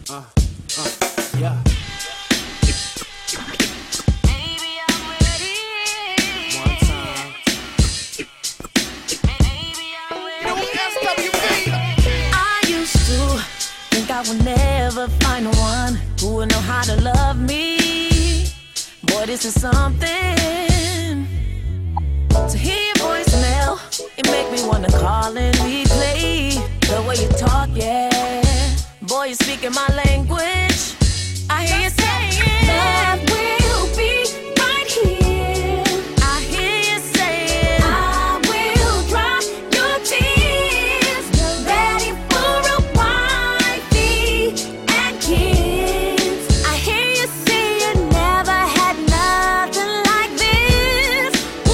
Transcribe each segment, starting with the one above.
Yeah. Baby, I'm ready. One time. Baby, I'm ready. I used to think I would never find one who would know how to love me. Boy, this is something. To hear your voicemail, it make me wanna call and replay the way you talk, yeah. Boy, you speaking my language. I hear you saying that will be right here. I hear you saying I will dry your tears. Ready for a wifey and kids. I hear you say you never had nothing like this.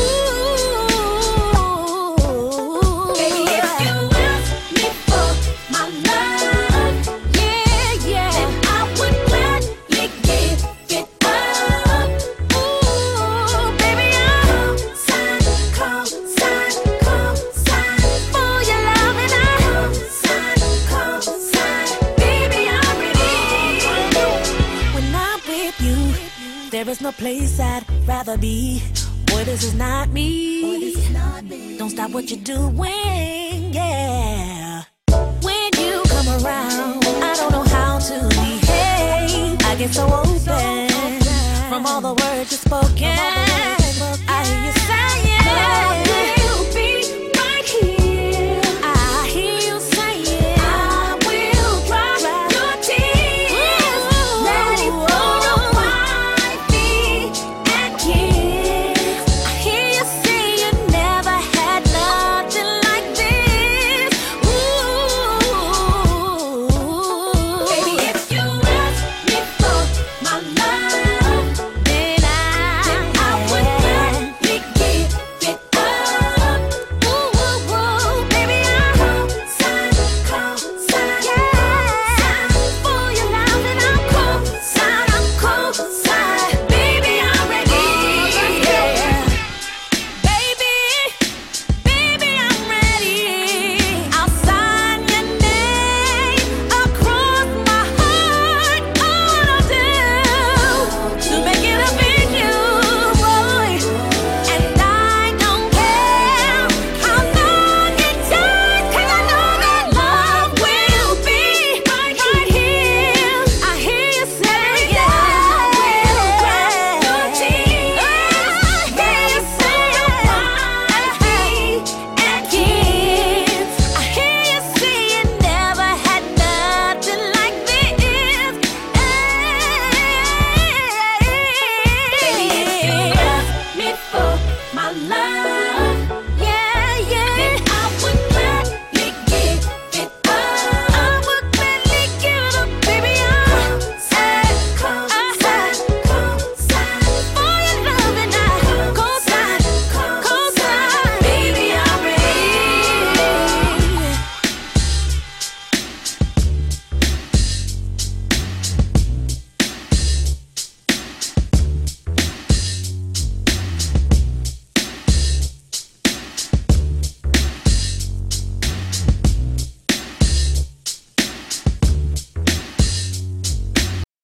Ooh, baby, if you ask me for my love, yeah, then I would gladly give it up. Ooh, baby, I'll call sign for your love, and I'll call sign. Baby, I'm ready. When I'm with you, there is no place I'd rather be. Boy, this is not me. Don't stop what you're doing, yeah. When you come around,